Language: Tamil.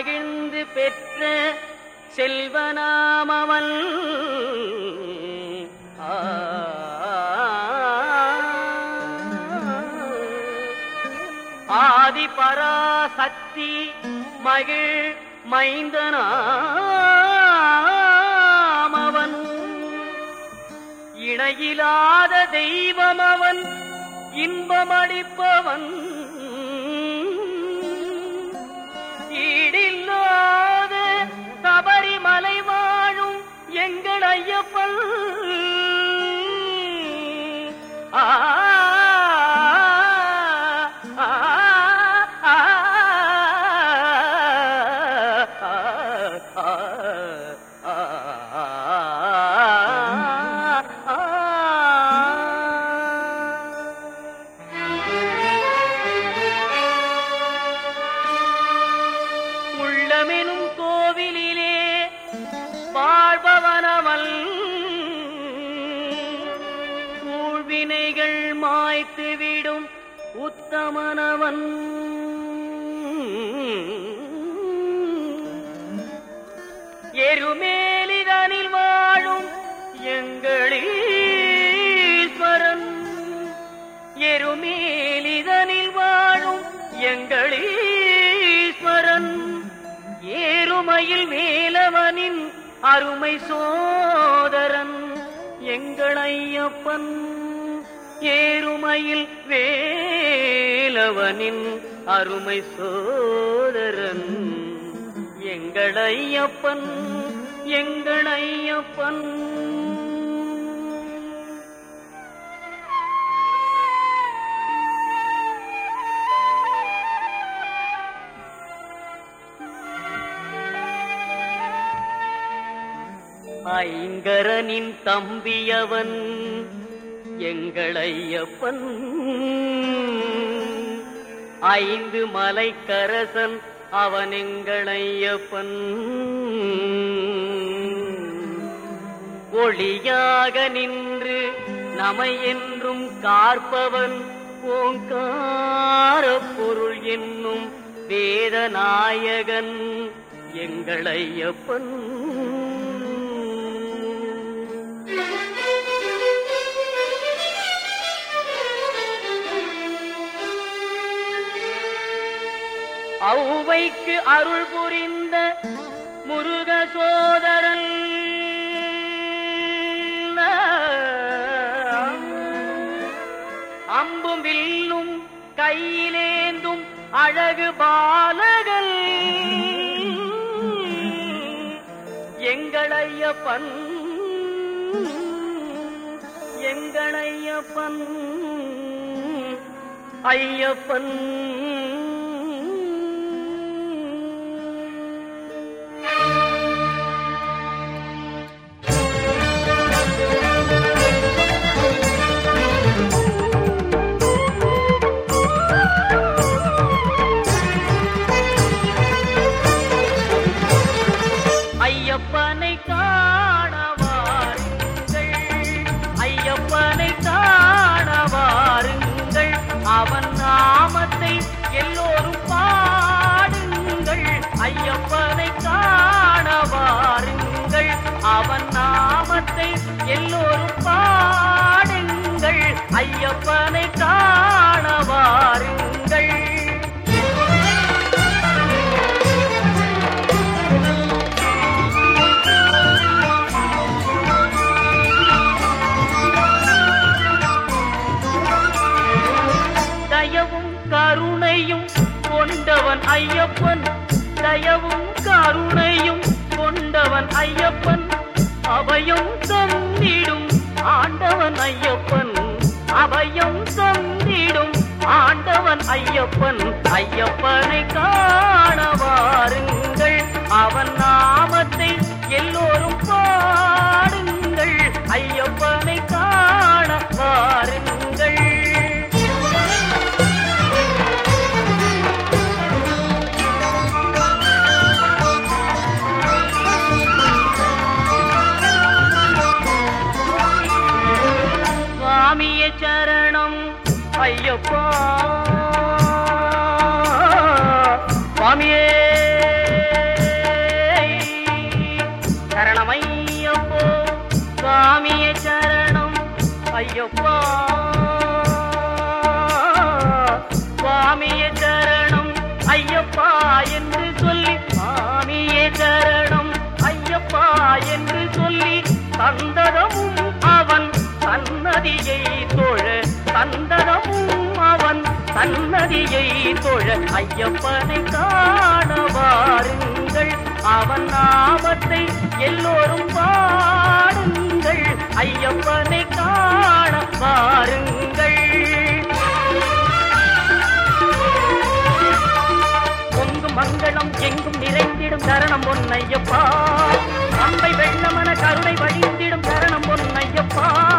மகிழ்ந்து பெற்ற செல்வனாமவன். ஆதி பராசக்தி மகிழ் மைந்தனாமவன். இணையிலாத தெய்வம் அவன், இன்பமளிப்பவன். ஈடில்லாத சபரிமலை வாழும் எங்கள் ஐயப்பன். உள்ளமெனும் கோவிலிலே வாழ்பவனவன். ஊழ்வினைகள் மாய்த்துவிடும் உத்தமனவன். எருமேலிதனில் வாழும் எங்களீஸ்வரன். எருமேலிதனில் வாழும் எங்களீஸ்வரன். ஏறுமையில் வேலவனின் அருமை சோதரன் எங்கள் ஐயப்பன். ஏறுமையில் வேலவனின் அருமை சோதரன் எங்கள் ஐயப்பன். எங்கள் ஐயப்பன். ஐங்கரனின் தம்பியவன் எங்கள் ஐயப்பன். ஐந்து மலைக்கரசன் அவன் எங்கள் ஐயப்பன். ஒளியாக நின்று நமை என்றும் காற்பவன் ஓங்கார பொருள் என்னும் வேதநாயகன் எங்கள் ஐயப்பன். ஔவைக்கு அருள் புரிந்த முருக சோதரன். அம்பும் வில்லும் கையிலேந்தும் அழகு பாலகன் எங்கள் ஐயப்பன். எங்கள் ஐயப்பன். ஐயப்பன். ஐயப்பனை காண வாருங்கள். ஐயப்பனை காண வாருங்கள். அவன் நாமத்தை எல்லோரும் பாடுங்கள். ஐயப்பனை காண வாருங்கள். அவன் நாமத்தை எல்லோரும் பாடுங்கள். ஐயப்பனை காண வாருங்கள். தயவும் கருணையும் கொண்டவன் ஐயப்பன். தயவும் கருணையும் கொண்டவன் ஐயப்பன். அபயம் தந்திடும் ஆண்டவன் ஐயப்பன். அபயம் தந்திடும் ஆண்டவன் ஐயப்பன். ஐயப்பனை காண வாருங்கள். அவன் நாமத்தை எல்லோரும் பாடுங்கள். ஐயப்பனை காண வாருங்கள். சுவாமியே சரணம் ஐயப்பா. சுவாமியே ஐயப்பா சுவாமியே சரணம் ஐயப்பா என்று சொல்லி சுவாமியே சரணம் ஐயப்பா என்று சொல்லி சந்ததமும் அவன் சன்னதியை தொழ சந்ததமும் அவன் சன்னதியை தொழ ஐயப்பனை காண வாருங்கள் அவன் நாமத்தை எல்லோரும் பாடுங்கள் ஐயப்பனை காண வாருங்கள் பொங்கும் மங்களம் எங்கும் நிறைந்திடும் சரணம் பொன்னையப்பா அம்பை வெள்ளமன கருணை வழிந்திடும் சரணம் பொன்னையப்பா